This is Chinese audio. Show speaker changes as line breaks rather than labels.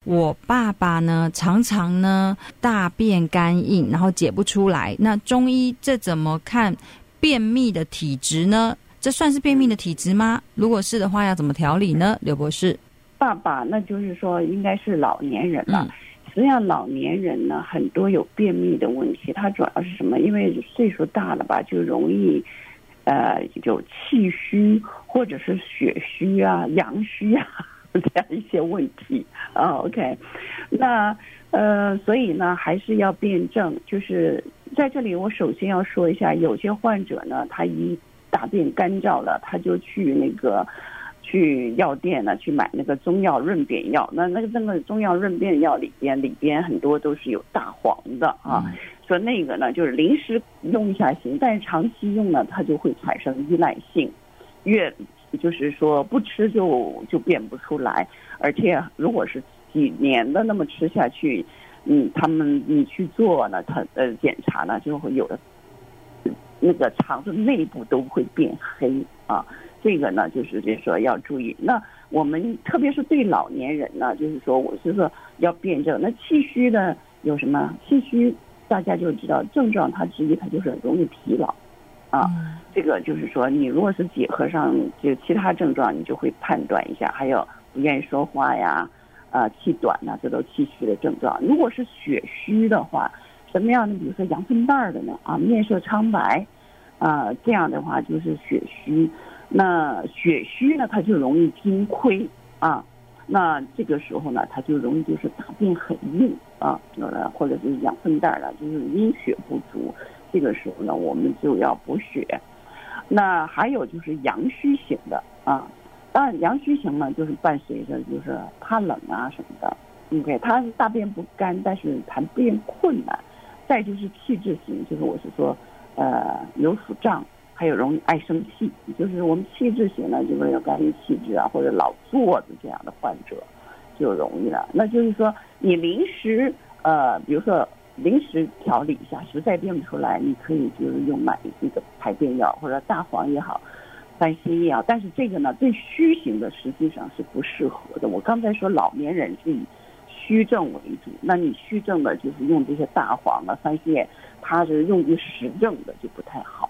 我爸爸呢常常呢大便干硬，然后解不出来。那中医这怎么看便秘的体质呢？这算是便秘的体质吗？如果是的话，要怎么调理呢？刘博士，
爸爸那就是说应该是老年人了。实际上老年人呢，很多有便秘的问题，它主要是什么？因为岁数大了吧，就容易有气虚或者是血虚啊、阳虚啊这样一些问题啊。OK， 那所以呢，还是要辩证。就是在这里，我首先要说一下，有些患者呢，他一大便干燥了，他就去药店呢去买那个中药润便药。那个中药润便药里边很多都是有大黄的啊。说那个呢，就是临时用一下行，但是长期用呢，它就会产生依赖性，就是说不吃就变不出来，而且如果是几年的那么吃下去，你去做呢，它检查呢，就会有的那个肠子内部都会变黑啊。这个呢，就是说要注意。那我们特别是对老年人呢，就是说我是说要辩证。那气虚呢有什么？气虚大家就知道症状，它之一它就是容易疲劳啊。这个就是说你如果是结合上就其他症状，你就会判断一下。还有不愿意说话呀，气短呐，这都气虚的症状。如果是血虚的话，什么样的？比如说羊粪蛋的呢面色苍白这样的话就是血虚。那血虚呢，它就容易精亏啊。那这个时候呢，它就容易就是大便很硬啊，或者是养粪蛋了，就是阴血不足。这个时候呢，我们就要补血。那还有就是阳虚型的啊，当然阳虚型呢，就是伴随着就是怕冷啊什么的。OK， 它大便不干，但是排便困难。再就是气滞型，就是我是说有腹胀。还有容易爱生气，就是我们气滞型呢，就是有肝郁气滞啊，或者老坐的这样的患者就容易了。那就是说，你临时比如说临时调理一下，实在变不出来，你可以就是用买一个排便药，或者大黄也好，三辛也好。但是这个呢，对虚型的实际上是不适合的。我刚才说老年人是以虚症为主，那你虚症的就是用这些大黄啊、三辛叶，它是用于实症的就不太好。